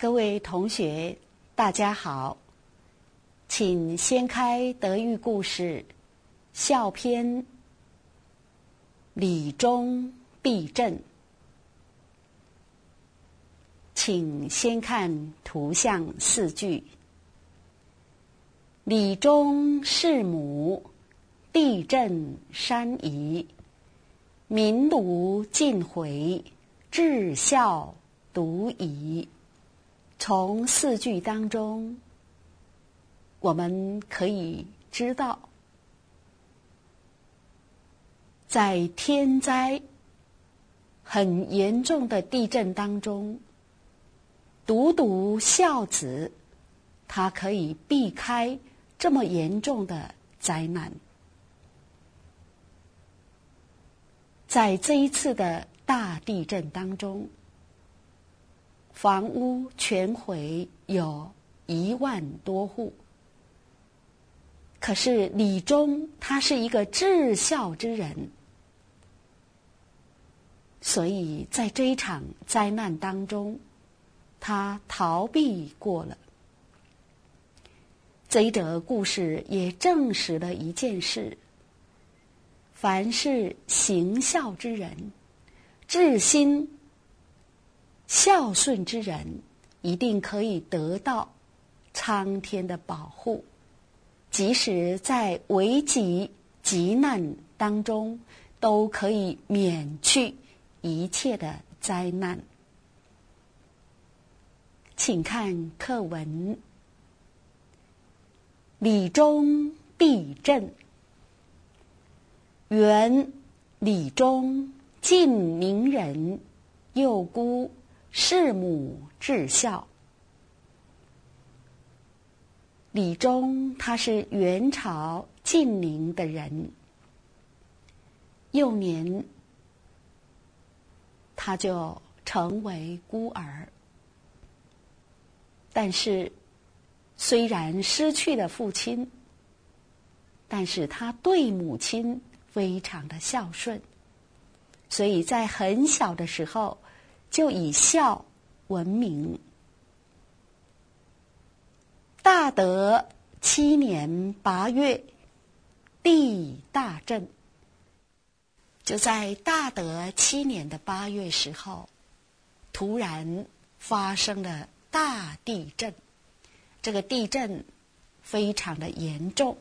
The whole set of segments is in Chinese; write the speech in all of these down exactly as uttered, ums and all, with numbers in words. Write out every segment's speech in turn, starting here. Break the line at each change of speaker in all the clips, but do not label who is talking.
各位同学，大家好，请掀开德育故事校篇理中避震，请先看图像四句。理中弑母，地震山移，民庐尽毁，至孝独遗。从四句当中，我们可以知道，在天灾很严重的地震当中，独独孝子他可以避开这么严重的灾难。在这一次的大地震当中，房屋全毁有一万多户，可是李忠他是一个至孝之人，所以在这一场灾难当中，他逃避过了。这一则故事也证实了一件事：凡是行孝之人，至心孝顺之人，一定可以得到苍天的保护，即使在危急急难当中，都可以免去一切的灾难。请看课文：理中避震。原理中晋明人，幼孤弑母至孝。李忠他是元朝晋宁的人，幼年他就成为孤儿。但是虽然失去了父亲，但是他对母亲非常的孝顺，所以在很小的时候就以孝闻名。大德七年八月，地大震。就在大德七年的八月时候，突然发生了大地震。这个地震非常的严重，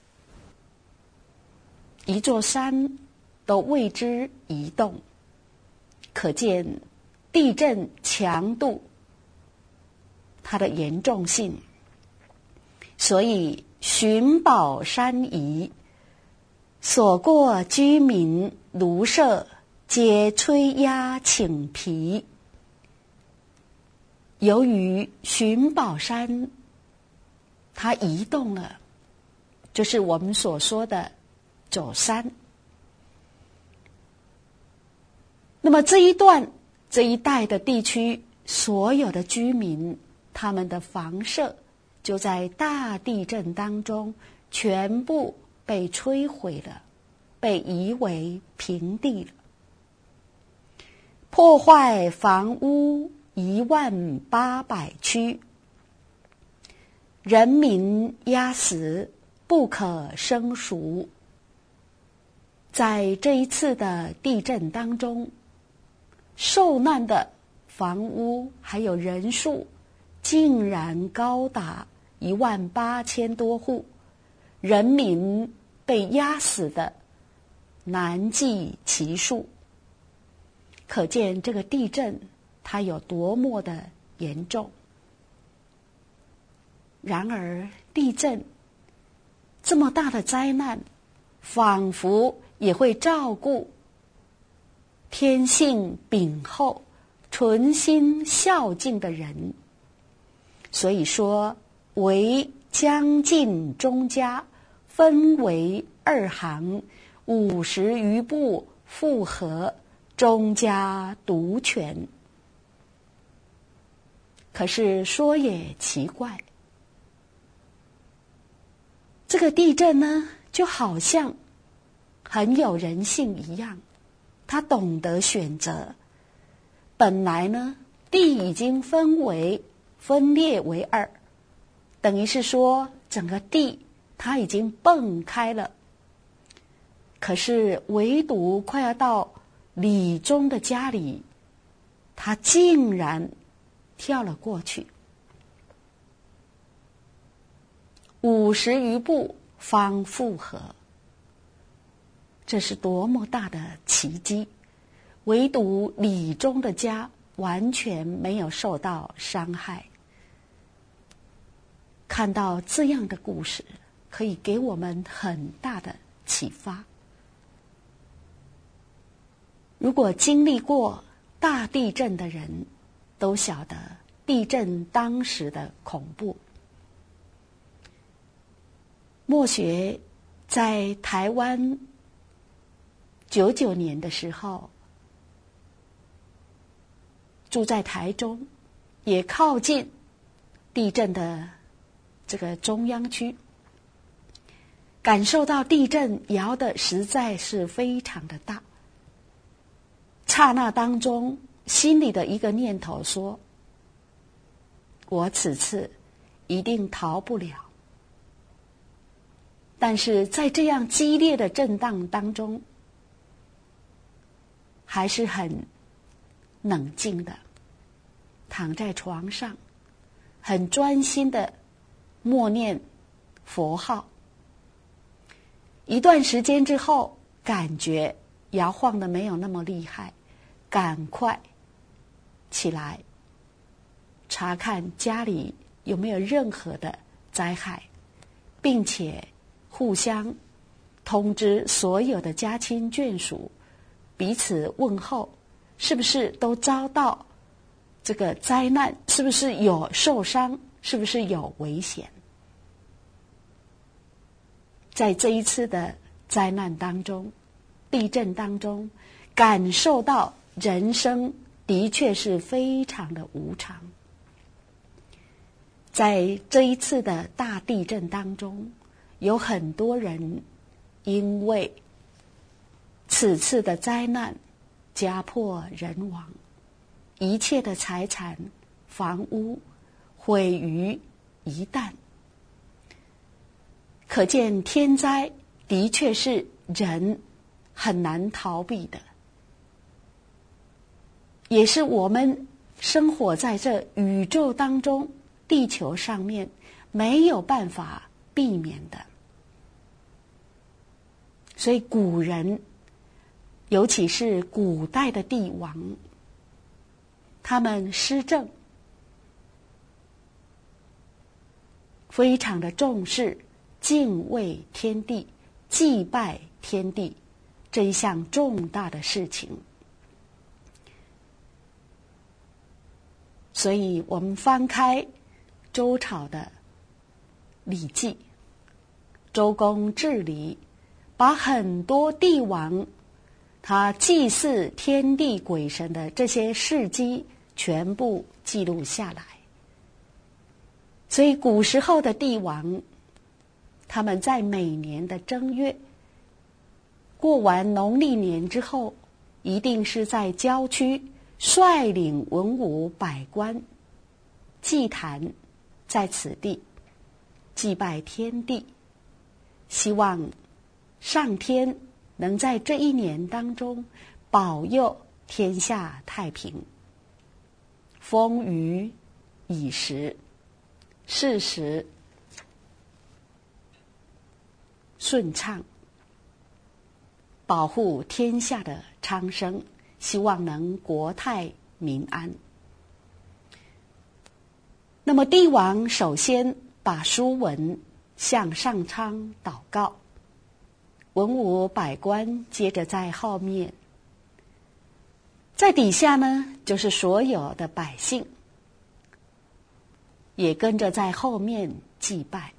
一座山都为之移动，可见地震强度它的严重性。所以寻宝山移，所过居民庐舍，皆炊鸦请皮。由于寻宝山它移动了，就是我们所说的走山。那么这一段这一带的地区，所有的居民他们的房舍就在大地震当中全部被摧毁了，被夷为平地了。破坏房屋一万八百区，人民压死，不可胜数。在这一次的地震当中，受难的房屋还有人数竟然高达一万八千多户，人民被压死的难计其数。可见这个地震它有多么的严重。然而地震这么大的灾难，仿佛也会照顾天性秉厚、存心孝敬的人。所以说，为将尽中家，分为二行，五十余步复合，中家独全。可是说也奇怪，这个地震呢，就好像很有人性一样，他懂得选择。本来呢，地已经分为分裂为二，等于是说整个地它已经崩开了。可是唯独快要到李忠的家里，他竟然跳了过去，五十余步方复合。这是多么大的奇迹！唯独李忠的家完全没有受到伤害。看到这样的故事，可以给我们很大的启发。如果经历过大地震的人，都晓得地震当时的恐怖。默学在台湾九九年的时候，住在台中，也靠近地震的这个中央区，感受到地震摇的实在是非常的大。刹那当中，心里的一个念头说，我此次一定逃不了。但是在这样激烈的震荡当中，还是很冷静的躺在床上，很专心的默念佛号。一段时间之后，感觉摇晃的没有那么厉害，赶快起来查看家里有没有任何的灾害，并且互相通知所有的家亲眷属，彼此问候，是不是都遭到这个灾难，是不是有受伤，是不是有危险。在这一次的灾难当中，地震当中，感受到人生的确是非常的无常。在这一次的大地震当中，有很多人因为此次的灾难家破人亡，一切的财产房屋毁于一旦。可见天灾的确是人很难逃避的，也是我们生活在这宇宙当中，地球上面没有办法避免的。所以古人，尤其是古代的帝王，他们施政非常的重视敬畏天地、祭拜天地这一项重大的事情。所以我们翻开周朝的《礼记》，周公治理，把很多帝王他祭祀天地鬼神的这些事迹全部记录下来。所以古时候的帝王，他们在每年的正月过完农历年之后，一定是在郊区率领文武百官祭坛在此地，祭拜天地，希望上天能在这一年当中保佑天下太平，风雨已时，事时顺畅，保护天下的昌生，希望能国泰民安。那么帝王首先把书文向上苍祷告，文武百官接着在后面，在底下呢，就是所有的百姓也跟着在后面祭拜。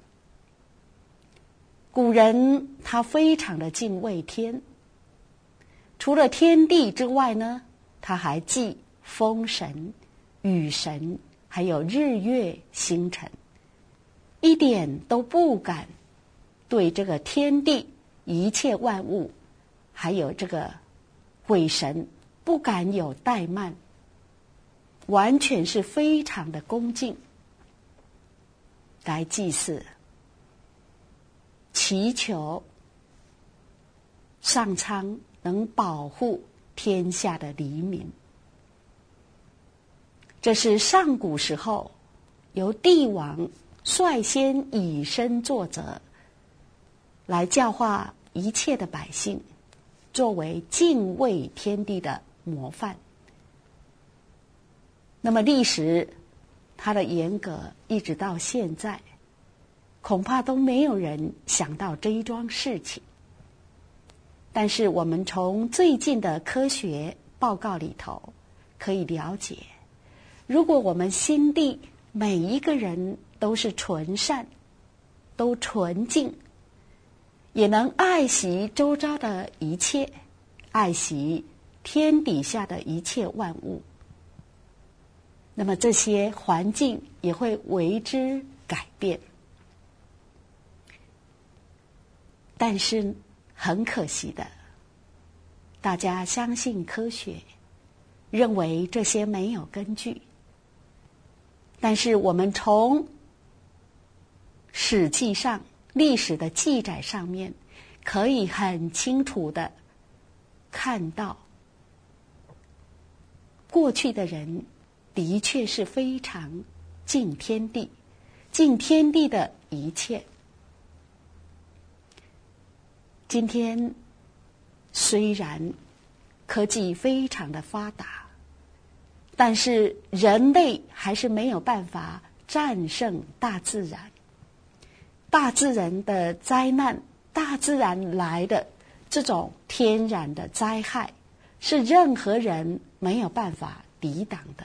古人他非常的敬畏天，除了天地之外呢，他还祭风神、雨神，还有日月星辰，一点都不敢对这个天地一切万物，还有这个鬼神不敢有怠慢，完全是非常的恭敬， 来祭祀，祈求上苍能保护天下的黎民。这是上古时候由帝王率先以身作则，来教化一切的百姓，作为敬畏天地的模范。那么历史它的严格一直到现在，恐怕都没有人想到这一桩事情。但是我们从最近的科学报告里头可以了解，如果我们心地每一个人都是纯善，都纯净，也能爱惜周遭的一切，爱惜天底下的一切万物，那么这些环境也会为之改变。但是很可惜的，大家相信科学，认为这些没有根据。但是我们从史记上历史的记载上面，可以很清楚的看到，过去的人的确是非常敬天地，敬天地的一切。今天虽然科技非常的发达，但是人类还是没有办法战胜大自然。大自然的灾难，大自然来的这种天然的灾害，是任何人没有办法抵挡的。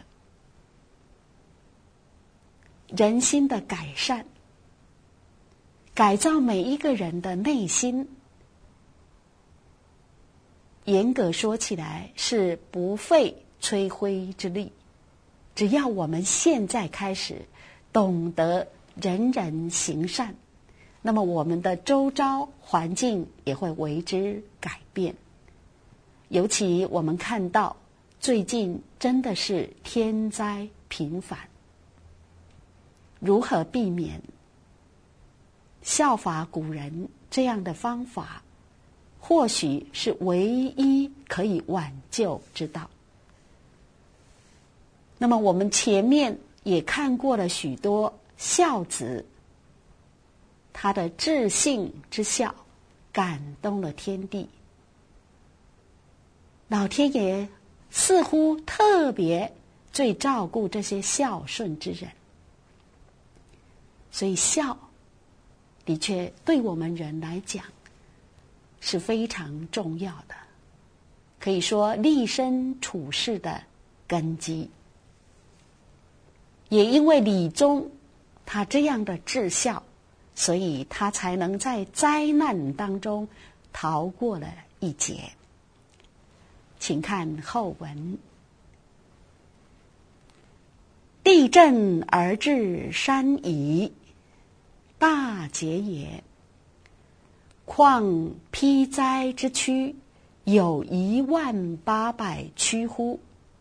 人心的改善，改造每一个人的内心，严格说起来是不费吹灰之力。只要我们现在开始懂得人人行善，那么我们的周遭环境也会为之改变。尤其我们看到最近真的是天灾频繁，如何避免？效法古人这样的方法，或许是唯一可以挽救之道。那么我们前面也看过了许多孝子，他的至信之孝感动了天地，老天爷似乎特别最照顾这些孝顺之人。所以孝的确对我们人来讲是非常重要的，可以说立身处世的根基。也因为李宗他这样的至孝，所以他才能在灾难当中逃过了一劫。请看后文：地震而至山夷，大劫也。况披灾之躯，有一万八百躯乎？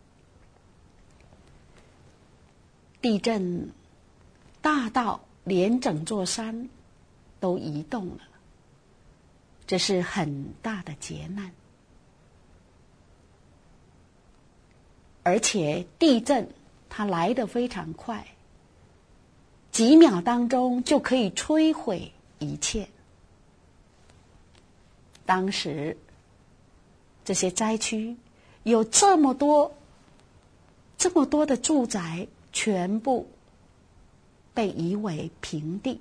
地震大到连整座山都移动了，这是很大的劫难。而且地震它来得非常快，几秒当中就可以摧毁一切。当时这些灾区有这么多这么多的住宅，全部被夷为平地。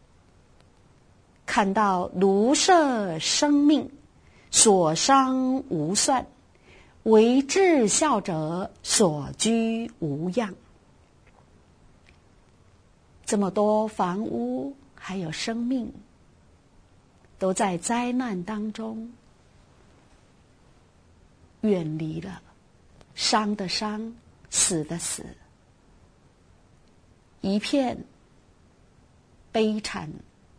看到庐舍生命，所伤无算，唯至孝者所居无恙。这么多房屋还有生命都在灾难当中远离了，伤的伤，死的死，一片悲惨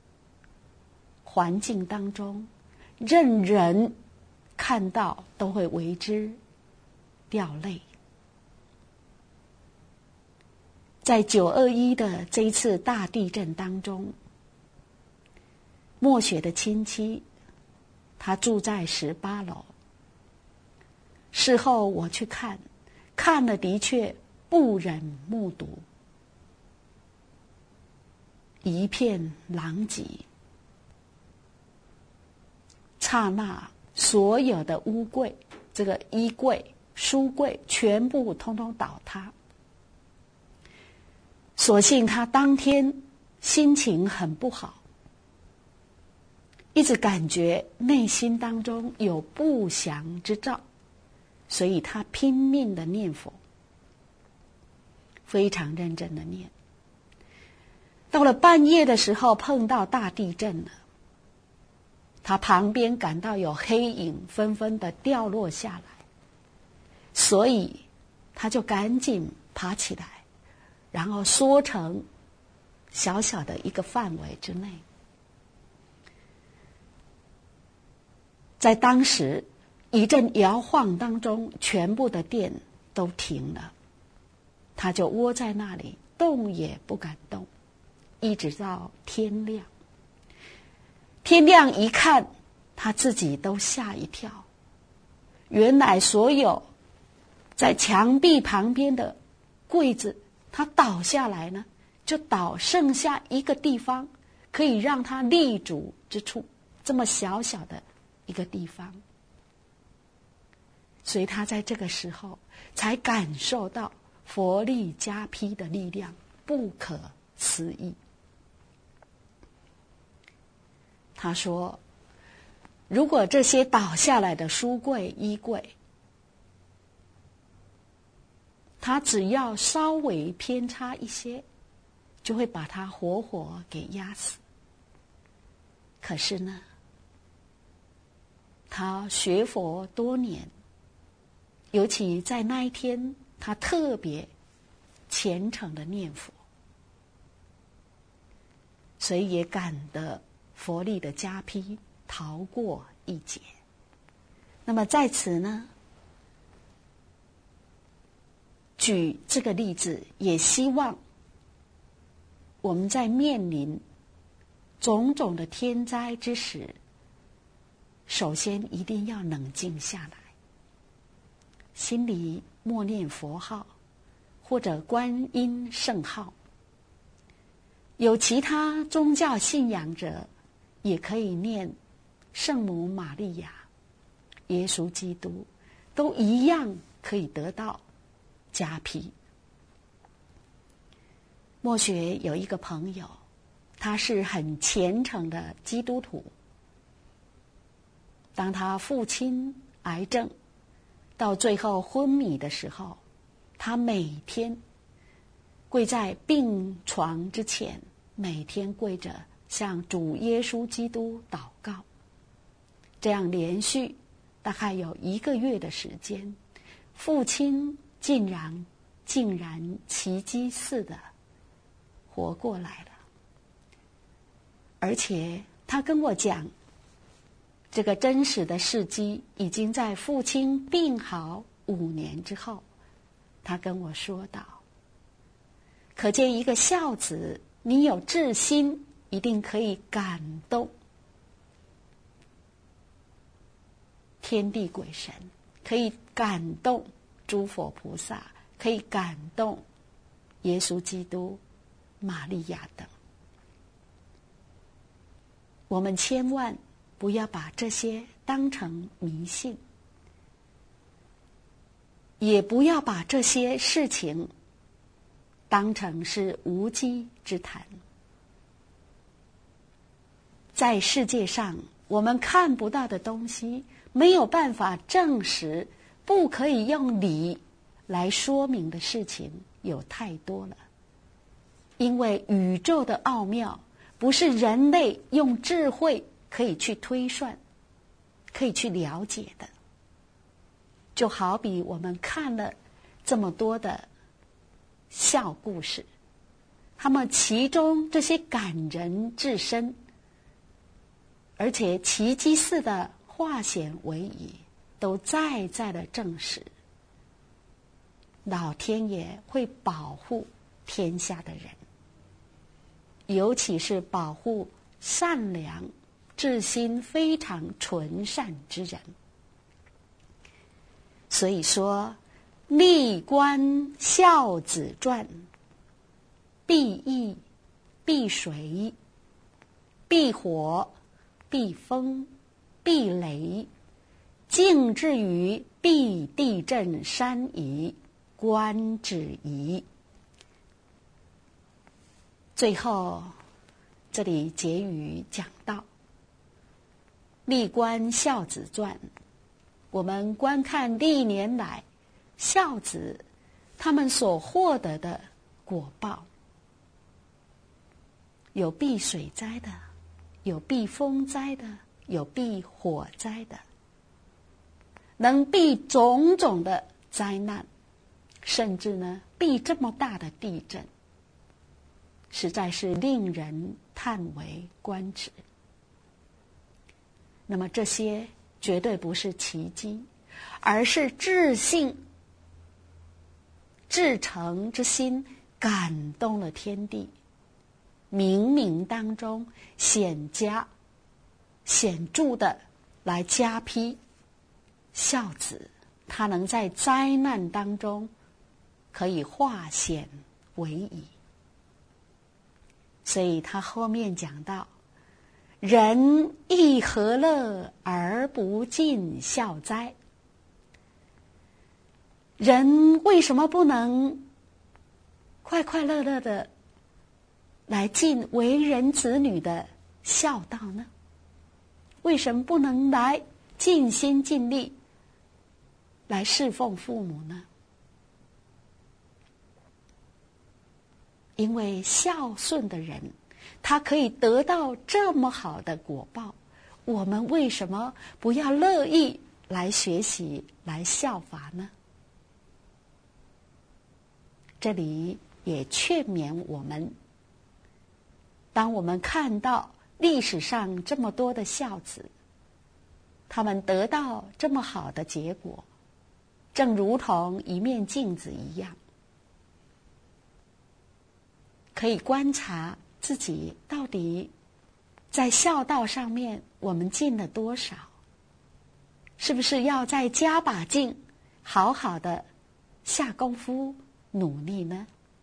环境当中，任人看到都会为之掉泪。 在九二一的这一次大地震当中，默雪的亲戚，他住在十八楼。事后我去看，看了的确不忍目睹，一片狼藉。刹那，所有的屋柜、这个衣柜、书柜全部通通倒塌。所幸他当天心情很不好，一直感觉内心当中有不祥之兆，所以他拼命的念佛，非常认真的念。到了半夜的时候，碰到大地震了，他旁边感到有黑影纷纷的掉落下来，所以他就赶紧爬起来，然后缩成小小的一个范围之内。在当时一阵摇晃当中，全部的电都停了，他就窝在那里，动也不敢动，一直到天亮。天亮一看，他自己都吓一跳，原来所有在墙壁旁边的柜子，它倒下来呢，就倒剩下一个地方可以让他立足之处，这么小小的一个地方。所以他在这个时候才感受到佛力加披的力量，不可思议。他说，如果这些倒下来的书柜、衣柜，他只要稍微偏差一些，就会把他活活给压死。可是呢，他学佛多年，尤其在那一天，他特别虔诚的念佛，所以也感得佛力的加披，逃过一劫。那么在此呢，举这个例子，也希望我们在面临种种的天灾之时，首先一定要冷静下来，心里默念佛号或者观音圣号。有其他宗教信仰者也可以念圣母玛利亚、耶稣基督，都一样可以得到加披。默雪有一个朋友，他是很虔诚的基督徒。当他父亲癌症到最后昏迷的时候，他每天跪在病床之前，每天跪着向主耶稣基督祷告。这样连续大概有一个月的时间，父亲竟然竟然奇迹似的活过来了。而且他跟我讲，这个真实的事迹已经在父亲病好五年之后，他跟我说道，可见一个孝子，你有至心，一定可以感动天地鬼神，可以感动诸佛菩萨，可以感动耶稣基督、玛利亚等。我们千万不要把这些当成迷信，也不要把这些事情当成是无稽之谈。在世界上，我们看不到的东西，没有办法证实，不可以用理来说明的事情有太多了。因为宇宙的奥妙不是人类用智慧可以去推算、可以去了解的。就好比我们看了这么多的笑故事，他们其中这些感人至深，而且奇迹似的化险为夷，都再再的证实，老天爷会保护天下的人，尤其是保护善良、至心非常纯善之人。所以说，历观孝子传，必羿、必水、必火、必风、必雷，竟至于必地震山移，观止移。最后，这里结语讲到，历观孝子传，我们观看历年来孝子他们所获得的果报，有避水灾的，有避风灾的，有避火灾的，能避种种的灾难，甚至呢避这么大的地震，实在是令人叹为观止。那么这些绝对不是奇迹，而是至信、至诚之心感动了天地，冥冥当中显加显著的来加披孝子，他能在灾难当中可以化险为夷。所以他后面讲到，人亦何乐而不尽孝哉？人为什么不能快快乐乐的来尽为人子女的孝道呢？为什么不能来尽心尽力来侍奉父母呢？因为孝顺的人，他可以得到这么好的果报，我们为什么不要乐意来学习、来效法呢？这里也劝勉我们，当我们看到历史上这么多的孝子，他们得到这么好的结果，正如同一面镜子一样，可以观察自己到底在孝道上面我们尽了多少，是不是要再加把劲，好好的下功夫努力呢？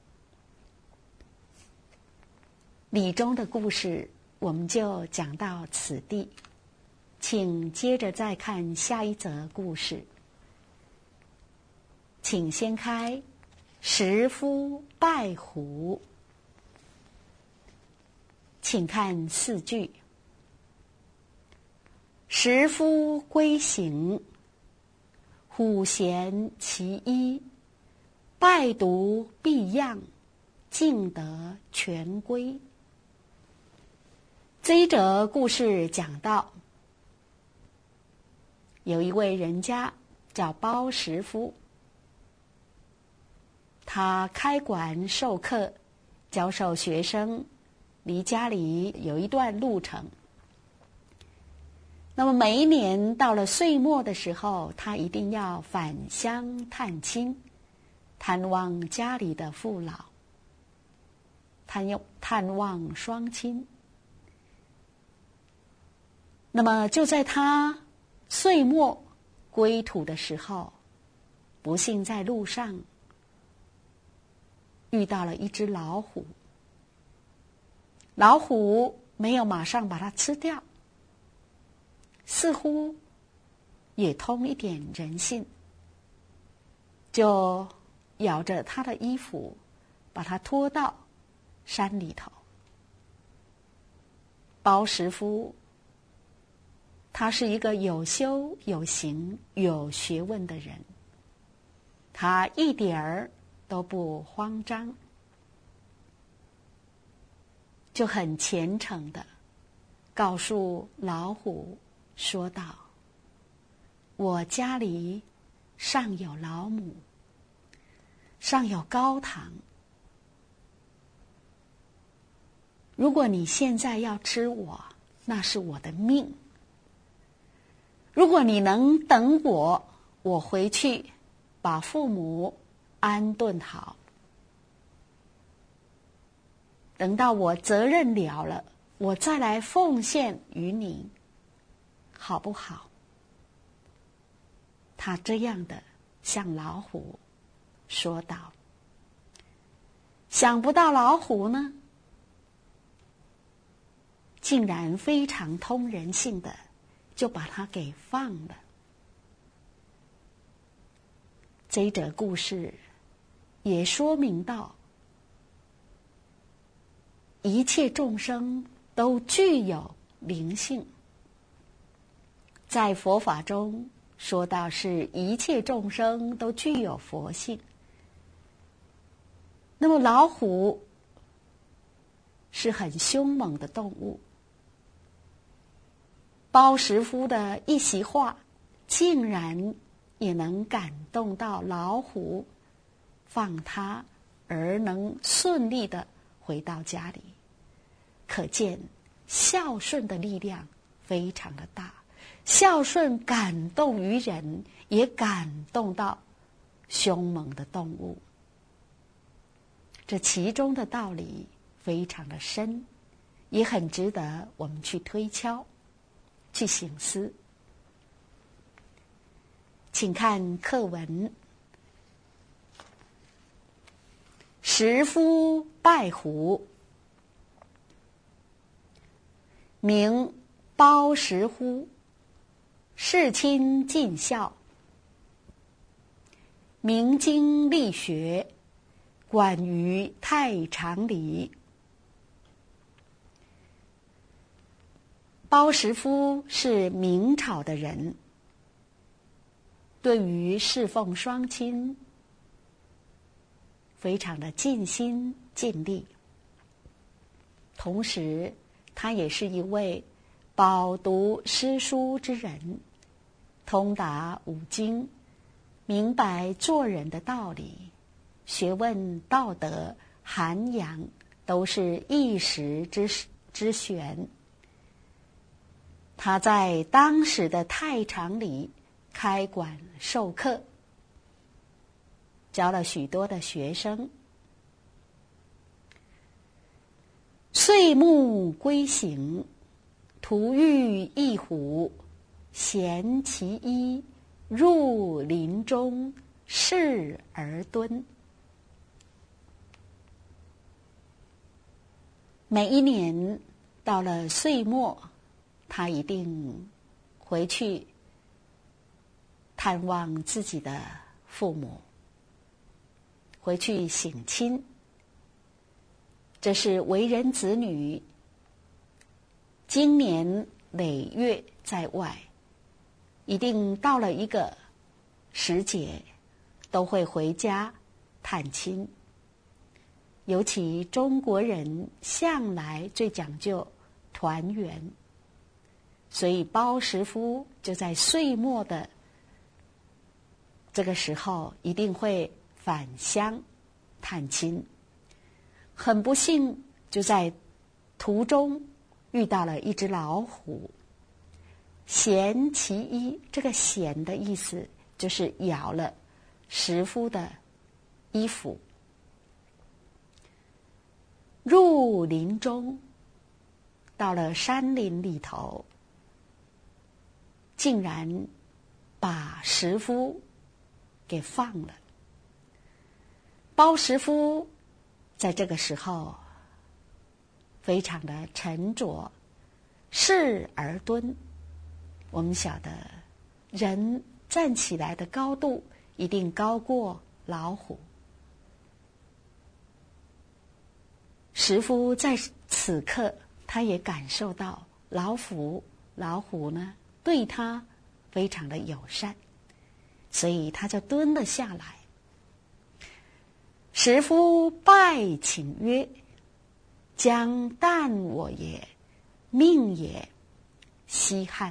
李忠的故事我们就讲到此地，请接着再看下一则故事。请先开石夫拜虎，请看四句。石夫归行，虎衔其衣，拜读必样，尽得全归。这一则故事讲到，有一位人家叫包石夫，他开馆授课，教授学生，离家里有一段路程。那么每一年到了岁末的时候，他一定要返乡探亲，探望家里的父老，探探望双亲。那么就在他岁末归途的时候，不幸在路上遇到了一只老虎。老虎没有马上把它吃掉，似乎也通一点人性，就咬着他的衣服，把他拖到山里头。包石夫他是一个有修有行有学问的人，他一点儿都不慌张，就很虔诚的告诉老虎说道：我家里尚有老母，尚有高堂，如果你现在要吃我，那是我的命。如果你能等我，我回去把父母安顿好， 等到我责任了了，我再来奉献于你，好不好？他这样的向老虎说道。想不到老虎呢，竟然非常通人性的就把他给放了。这一则故事也说明到，一切众生都具有灵性。在佛法中说到是一切众生都具有佛性。那么老虎是很凶猛的动物，包石夫的一席话竟然也能感动到老虎，放他而能顺利的回到家里。可见孝顺的力量非常的大，孝顺感动于人，也感动到凶猛的动物。这其中的道理非常的深，也很值得我们去推敲，去省思。请看课文：石夫拜虎，名包石乎，世亲尽孝，明经力学，管于太常里。包石夫是明朝的人，对于侍奉双亲非常的尽心尽力，同时他也是一位饱读诗书之人，通达五经，明白做人的道理，学问道德涵养都是一时之之选。他在当时的太常里开馆授课，教了许多的学生。岁暮归行，途遇一虎，衔其衣，入林中，视而蹲。每一年到了岁末，他一定回去探望自己的父母，回去省亲。这是为人子女经年累月在外，一定到了一个时节都会回家探亲。尤其中国人向来最讲究团圆，所以包石夫就在岁末的这个时候一定会返乡探亲。很不幸，就在途中遇到了一只老虎，衔其衣。这个衔的意思就是咬了石夫的衣服。入林中，到了山林里头，竟然把石夫给放了。包石夫在这个时候非常的沉着，视而蹲。我们晓得人站起来的高度一定高过老虎。石夫在此刻他也感受到老虎老虎呢对他非常的友善，所以他就蹲了下来。石夫拜请曰：将啖我也，命也，稀罕。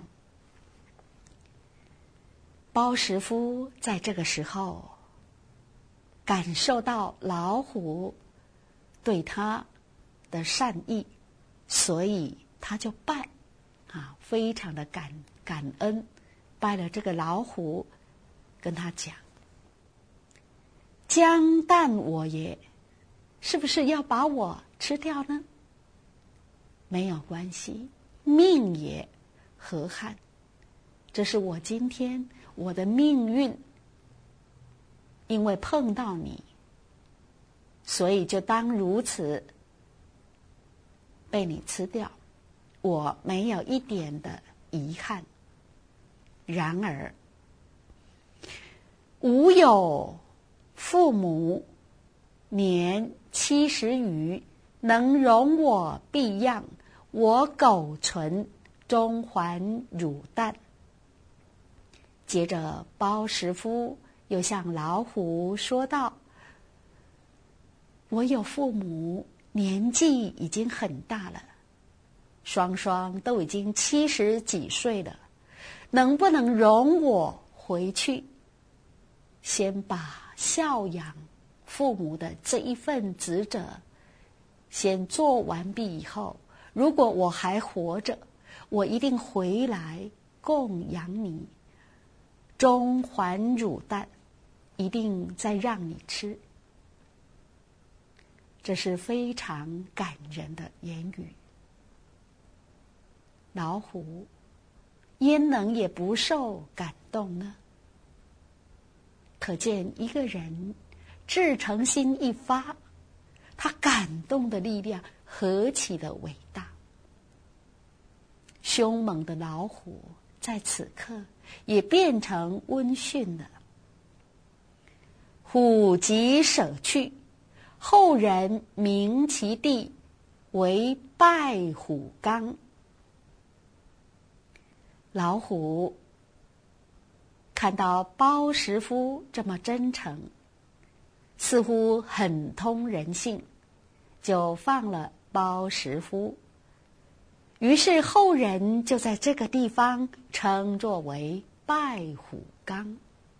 包石夫在这个时候感受到老虎对他的善意，所以他就拜啊，非常的感感恩，拜了这个老虎，跟他讲：将啖我也，是不是要把我吃掉呢？没有关系，命也，何憾？这是我今天我的命运，因为碰到你，所以就当如此被你吃掉，我没有一点的遗憾。然而，吾有父母年七十余，能容我婢养，我苟存，终还汝旦。接着包师傅又向老虎说道：我有父母，年纪已经很大了，双双都已经七十几岁了，能不能容我回去，先把孝养父母的这一份职责先做完毕以后，如果我还活着，我一定回来供养你，终还汝旦，一定再让你吃。这是非常感人的言语。老虎焉能也不受感动呢？可见一个人至诚心一发，他感动的力量何其的伟大。凶猛的老虎在此刻也变成温驯了。虎即舍去，后人名其地为拜虎冈。老虎看到包师傅这么真诚，似乎很通人性，就放了包师傅。于是后人就在这个地方称作为拜虎冈。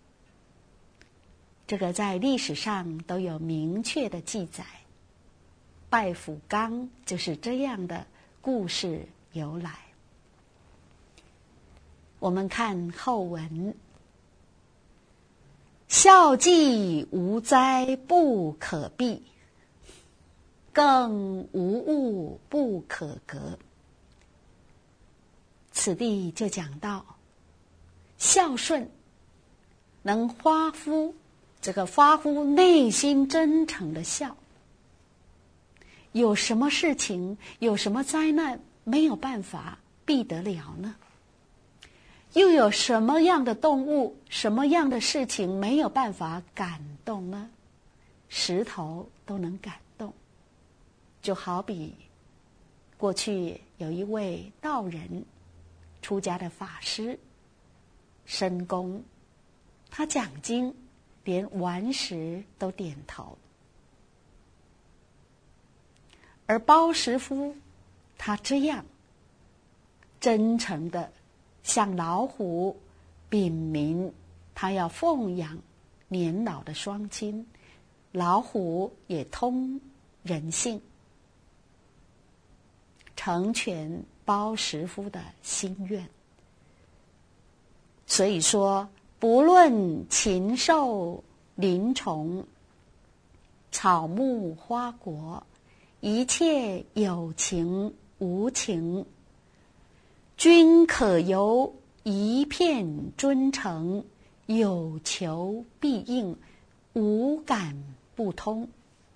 这个在历史上都有明确的记载，拜虎冈就是这样的故事由来。我们看后文：孝既无灾不可避，更无物不可革。此地就讲到孝顺能发乎这个发乎内心真诚的孝，有什么事情，有什么灾难没有办法避得了呢？又有什么样的动物，什么样的事情没有办法感动呢？石头都能感动。就好比过去有一位道人，出家的法师申公，他讲经连顽石都点头。而包师傅他这样真诚的向老虎禀明他要奉养年老的双亲，老虎也通人性，成全包师傅的心愿。所以说，不论禽兽灵虫、草木花果，一切有情无情，均可由一片尊诚，有求必应，无感不通。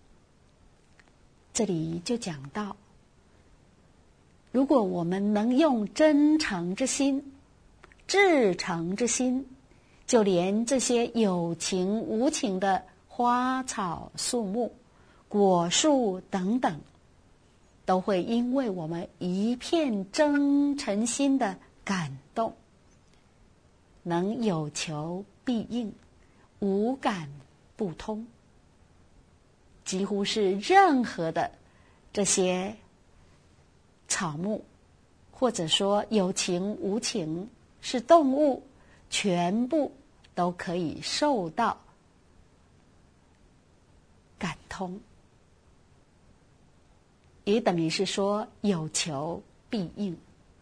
这里就讲到，如果我们能用真诚之心、至诚之心，就连这些有情无情的花草树木、果树等等，都会因为我们一片真诚心的感动，能有求必应，无感不通。几乎是任何的这些草木，或者说有情无情，是动物，全部都可以受到感通，也等于是说有求必应。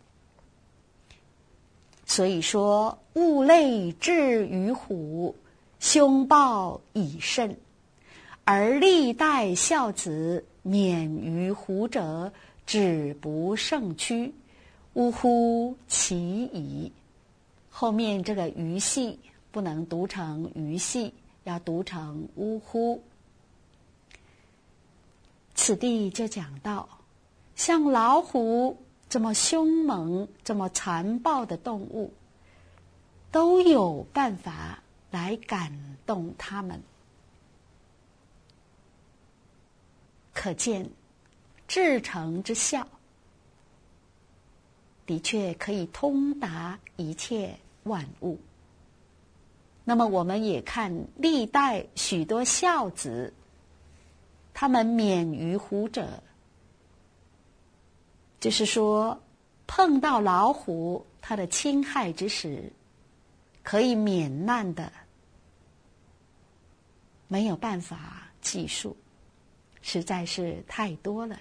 所以说，物类至于虎，凶暴以甚，而历代孝子免于胡者，止不胜屈，呜呼其矣。后面这个鱼戏不能读成鱼戏，要读成呜呼。此地就讲到，像老虎这么凶猛、这么残暴的动物，都有办法来感动他们。可见至诚之孝，的确可以通达一切万物。那么我们也看历代许多孝子，他们免于虎者，就是说碰到老虎它的侵害之时，可以免难的，没有办法计数，实在是太多了。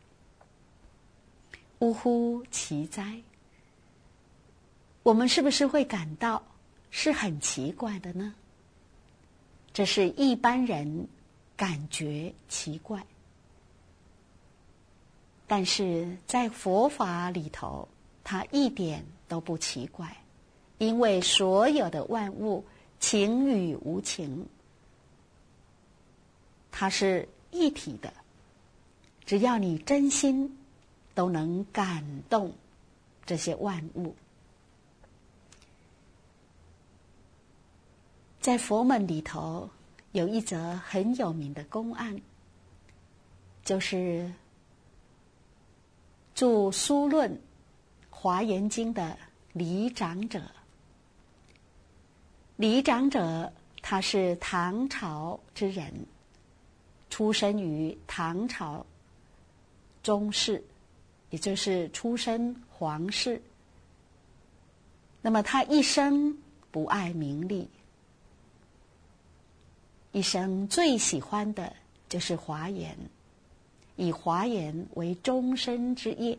呜呼其哉！我们是不是会感到是很奇怪的呢？这是一般人感觉奇怪，但是在佛法里头，它一点都不奇怪，因为所有的万物情与无情，它是一体的，只要你真心都能感动这些万物。在佛门里头有一则很有名的公案，就是著书论华严经的李长者。李长者他是唐朝之人，出生于唐朝中世，也就是出身皇室。那么他一生不爱名利，一生最喜欢的就是华严，以华严为终身之业。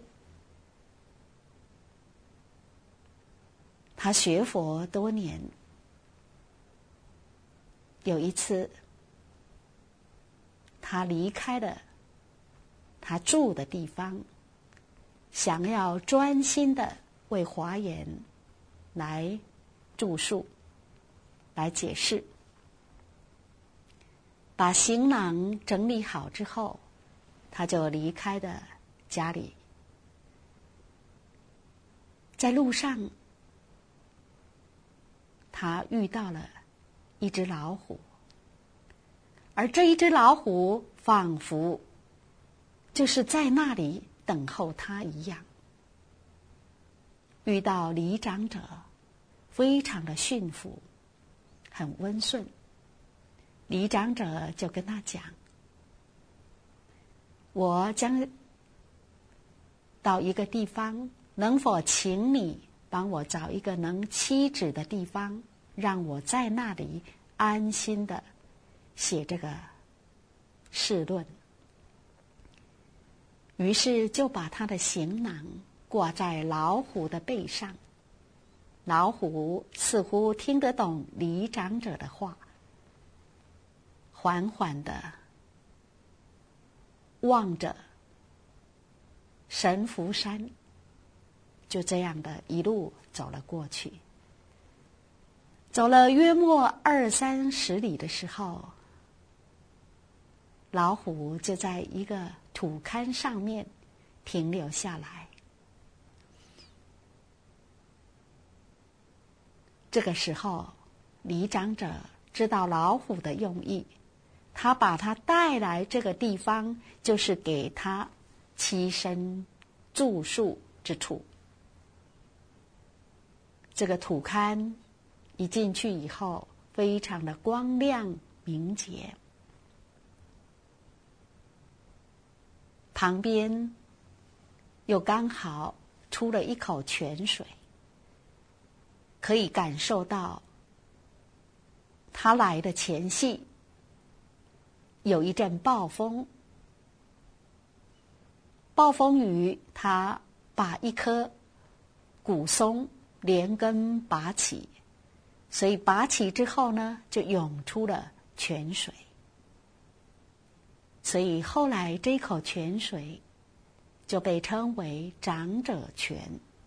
他学佛多年，有一次他离开了他住的地方，想要专心的为华严来著述，来解释。把行囊整理好之后，他就离开了家里。在路上，他遇到了一只老虎，而这一只老虎仿佛就是在那里等候他一样。遇到李长者，非常的驯服，很温顺。李长者就跟他讲，我将到一个地方，能否请你帮我找一个能栖止的地方，让我在那里安心的写这个释论。于是就把他的行囊挂在老虎的背上，老虎似乎听得懂李长者的话，缓缓地望着神福山，就这样的一路走了过去。走了约莫二三十里的时候，老虎就在一个土龛上面停留下来。这个时候，李长者知道老虎的用意，他把他带来这个地方，就是给他栖身住宿之处。这个土龛一进去以后，非常的光亮明洁，旁边又刚好出了一口泉水，可以感受到他来的前夕有一阵暴风，暴风雨他把一棵古松连根拔起，所以拔起之后呢，就涌出了泉水。 所以后来这口泉水就被称为长者泉。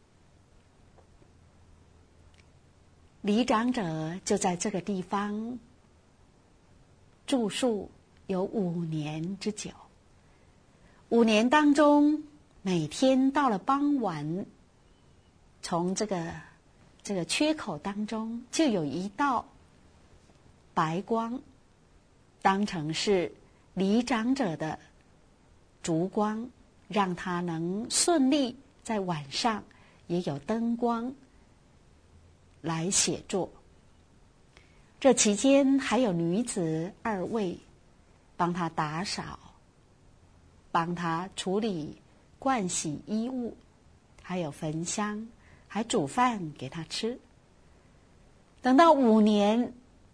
李长者就在这个地方住宿有五年之久。五年当中，每天到了傍晚，从这个这个缺口当中就有一道白光，当成是李长者的烛光，让他能顺利在晚上也有灯光来写作。这期间还有女子二位帮他打扫，帮他处理盥洗衣物，还有焚香，还煮饭给他吃。等到五年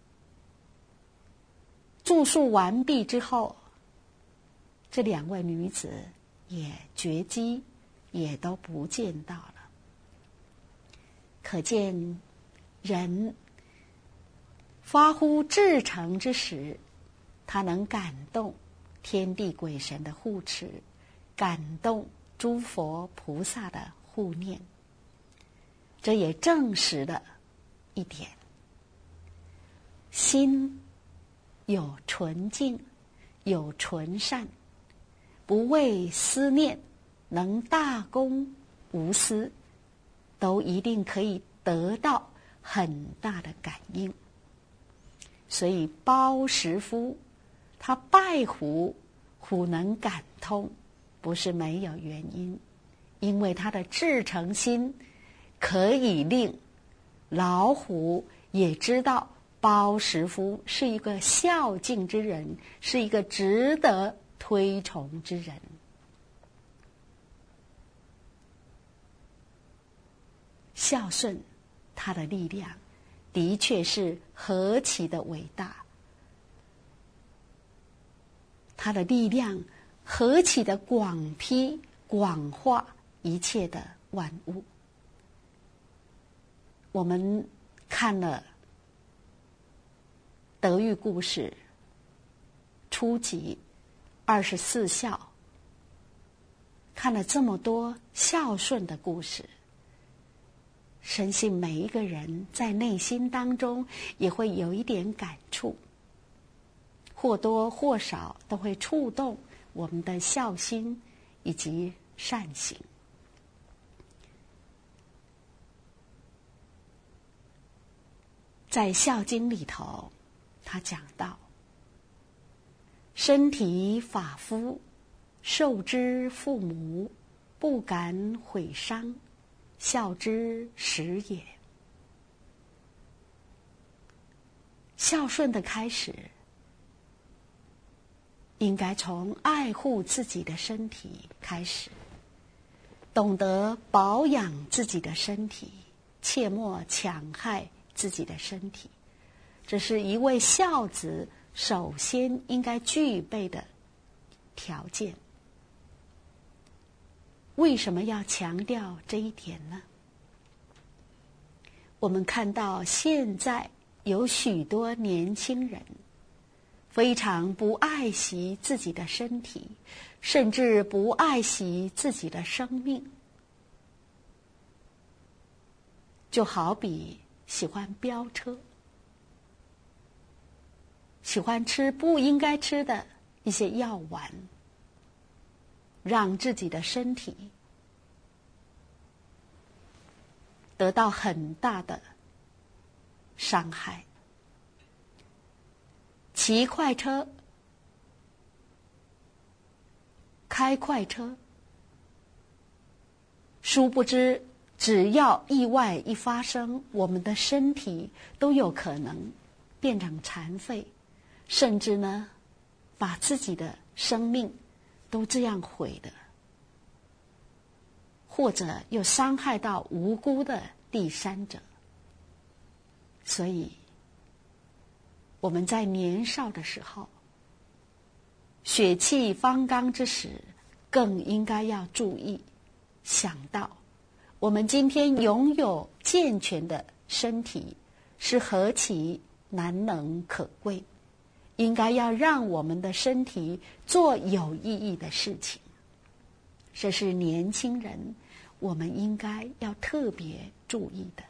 住宿完毕之后，这两位女子也绝迹，也都不见到了。可见人发乎至诚之时，他能感动天地鬼神的护持，感动诸佛菩萨的护念。这也证实了一点，心有纯净，有纯善，不为思念，能大公无私，都一定可以得到很大的感应。所以包石夫他拜虎，虎能感通，不是没有原因，因为他的至诚心可以令老虎也知道包石夫是一个孝敬之人，是一个值得推崇之人。孝顺他的力量的确是何其的伟大，他的力量何其的广披广化一切的万物。我们看了德育故事初集二十四孝，看了这么多孝顺的故事，深信每一个人在内心当中也会有一点感触，或多或少都会触动我们的孝心以及善行。在《孝经》里头，他讲到：身体发肤，受之父母，不敢毁伤，孝之始也。孝顺的开始，应该从爱护自己的身体开始，懂得保养自己的身体，切莫强害自己的身体，这是一位孝子首先应该具备的条件。为什么要强调这一点呢？我们看到现在有许多年轻人非常不爱惜自己的身体，甚至不爱惜自己的生命。就好比喜欢飙车，喜欢吃不应该吃的一些药丸，让自己的身体得到很大的伤害。骑快车，开快车，殊不知只要意外一发生，我们的身体都有可能变成残废，甚至呢把自己的生命都这样毁的，或者又伤害到无辜的第三者。所以我们在年少的时候，血气方刚之时，更应该要注意，想到我们今天拥有健全的身体是何其难能可贵， 应该要让我们的身体做有意义的事情。这是年轻人我们应该要特别注意的。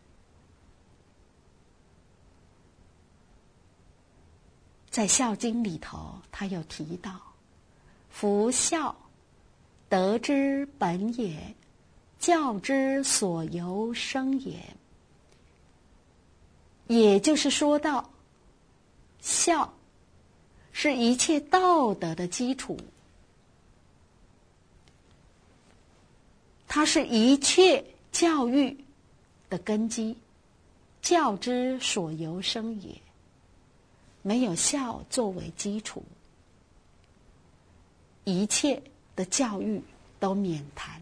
在《孝经》里头，他有提到：“夫孝，德之本也，教之所由生也。”也就是说到，孝是一切道德的基础，它是一切教育的根基，教之所由生也。没有孝作为基础，一切的教育都免谈。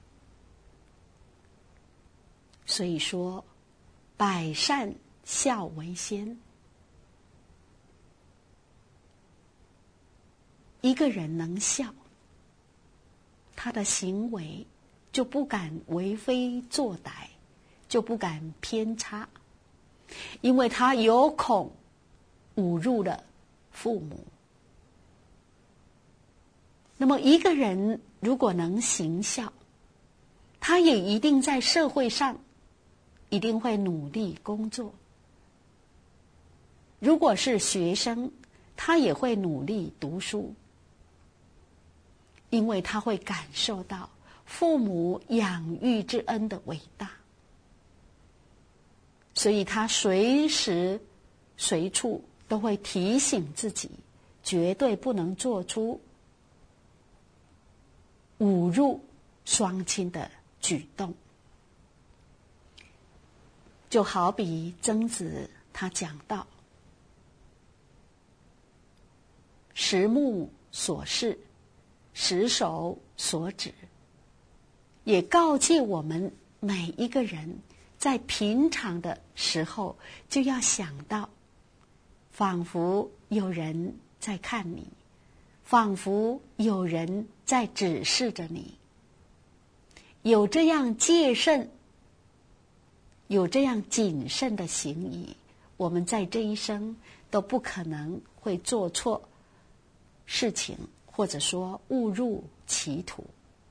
所以说，百善孝为先。一个人能孝，他的行为就不敢为非作歹，就不敢偏差，因为他有恐侮辱了父母。那么一个人如果能行孝，他也一定在社会上一定会努力工作。如果是学生，他也会努力读书，因为他会感受到父母养育之恩的伟大，所以他随时随处都会提醒自己，绝对不能做出侮辱双亲的举动。就好比曾子他讲到：十目所视，十手所指，也告诫我们每一个人在平常的时候就要想到，仿佛有人在看你，仿佛有人在指示着你。有这样戒慎，有这样谨慎的行仪，我们在这一生都不可能会做错事情，或者说误入歧途。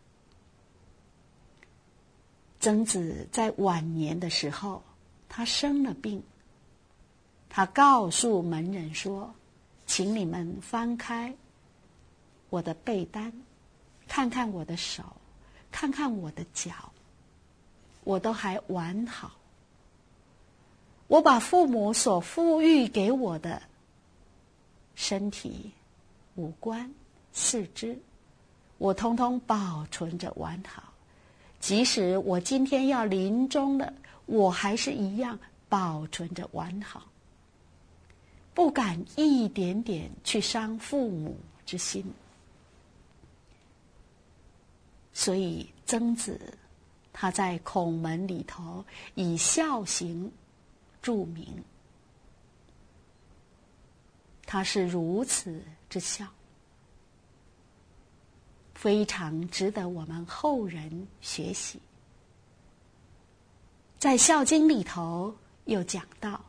曾子在晚年的时候，他生了病，他告诉门人说：“请你们翻开我的被单，看看我的手，看看我的脚，我都还完好。我把父母所赋予给我的身体、五官、四肢，我通通保存着完好。即使我今天要临终了，我还是一样保存着完好，不敢一点点去伤父母之心。”所以曾子他在孔门里头以孝行著名，他是如此之孝，非常值得我们后人学习。在《孝经》里头又讲到：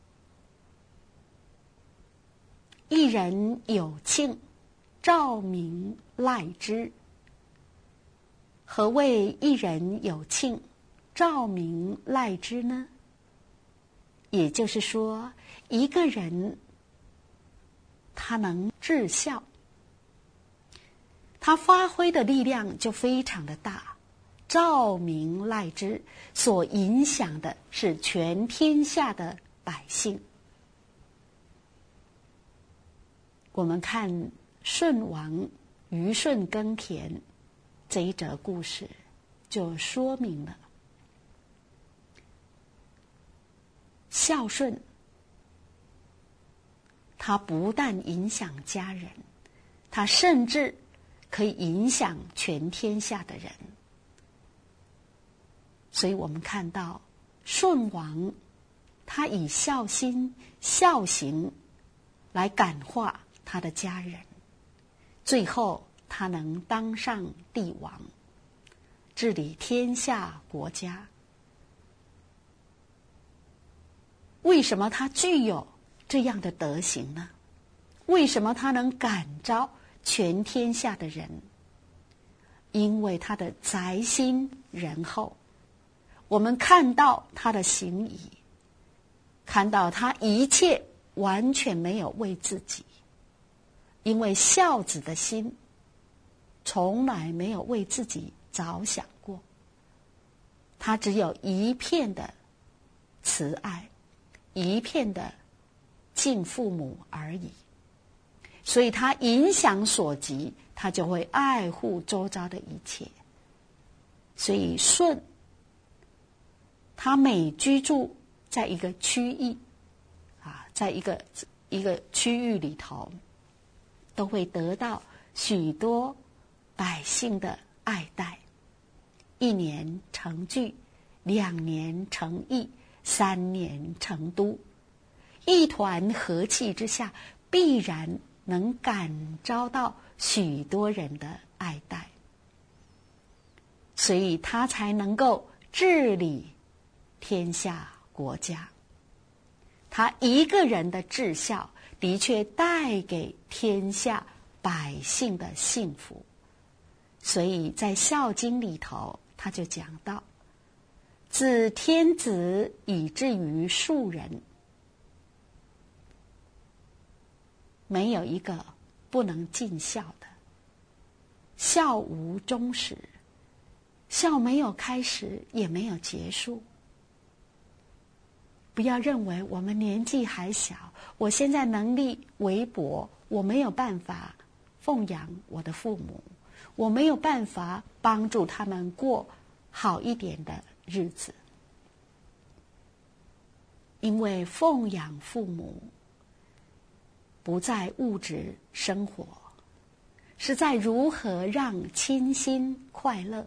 一人有庆，兆民赖之。何谓一人有庆，兆民赖之呢？也就是说，一个人他能至孝，他发挥的力量就非常的大，兆民赖之，所影响的是全天下的百姓。我们看舜王虞舜耕田这一则故事，就说明了孝顺它不但影响家人，它甚至可以影响全天下的人。所以我们看到舜王他以孝心孝行来感化他的家人，最后他能当上帝王，治理天下国家。为什么他具有这样的德行呢？ 为什么他能感召全天下的人？因为他的宅心仁厚，我们看到他的行仪，看到他一切完全没有为自己，因为孝子的心从来没有为自己着想过，他只有一片的慈爱，一片的敬父母而已。所以他影响所及，他就会爱护周遭的一切。所以舜，他每居住在一个区域啊，在一个一个区域里头，都会得到许多百姓的爱戴。一年成聚，两年成邑，三年成都，一团和气之下，必然能感召到许多人的爱戴，所以他才能够治理天下国家。他一个人的治孝，的确带给天下百姓的幸福。所以在《孝经》里头，他就讲到：自天子以至于庶人，没有一个不能尽孝的。孝无终始，孝没有开始，也没有结束。不要认为我们年纪还小，我现在能力微薄，我没有办法奉养我的父母，我没有办法帮助他们过好一点的日子。因为奉养父母不在物质生活，是在如何让亲心快乐，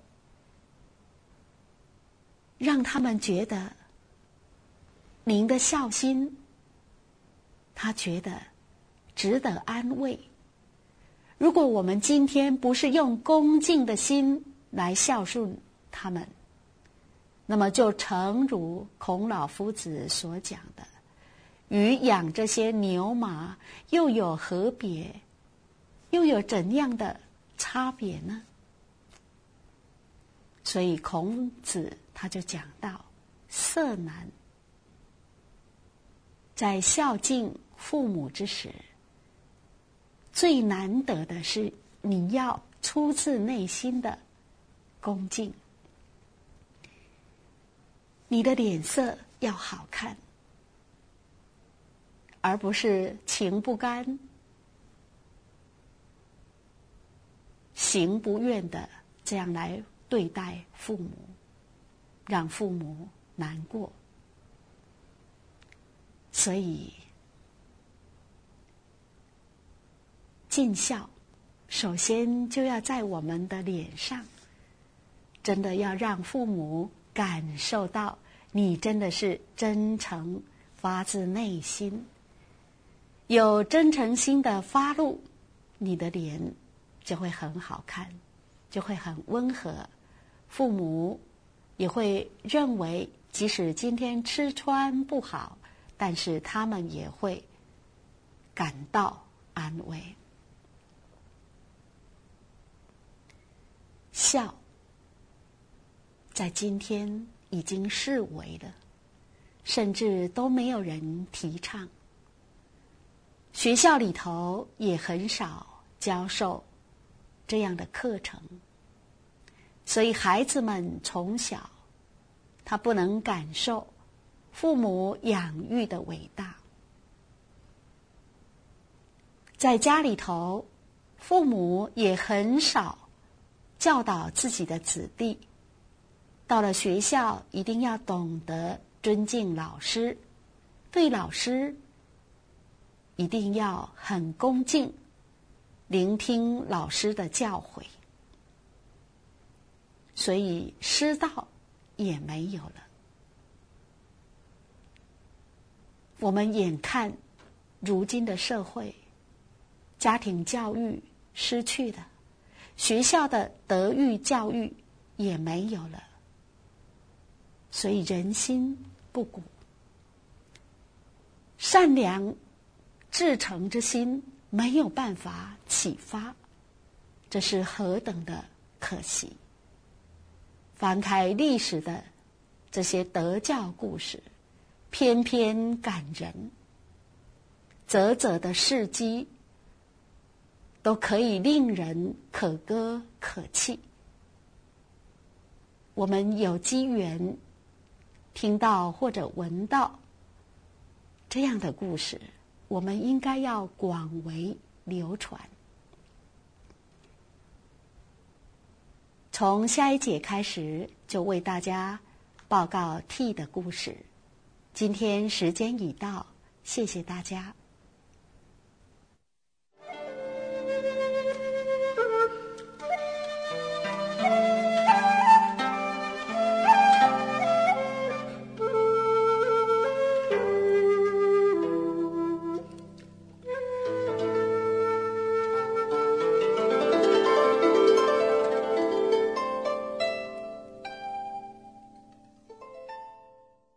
让他们觉得您的孝心，他觉得值得安慰。如果我们今天不是用恭敬的心来孝顺他们，那么就诚如孔老夫子所讲的，与养这些牛马又有何别，又有怎样的差别呢？所以孔子他就讲到，色难，在孝敬父母之时，最难得的是你要出自内心的恭敬，你的脸色要好看，而不是情不甘行不愿的这样来对待父母，让父母难过。所以尽孝首先就要在我们的脸上，真的要让父母感受到你真的是真诚发自内心，有真诚心的发露，你的脸就会很好看，就会很温和。父母也会认为即使今天吃穿不好，但是他们也会感到安慰。孝在今天已经式微了，甚至都没有人提倡。学校里头也很少教授这样的课程，所以孩子们从小他不能感受父母养育的伟大。在家里头，父母也很少教导自己的子弟，到了学校一定要懂得尊敬老师，对老师一定要很恭敬，聆听老师的教诲。所以师道也没有了。我们眼看如今的社会，家庭教育失去了，学校的德育教育也没有了，所以人心不古，善良至诚之心没有办法启发，这是何等的可惜。翻开历史的这些德教故事，偏偏感人，啧啧的事迹都可以令人可歌可泣。我们有机缘听到或者闻到这样的故事，我们应该要广为流传。从下一节开始，就为大家报告 T 的故事。今天时间已到，谢谢大家。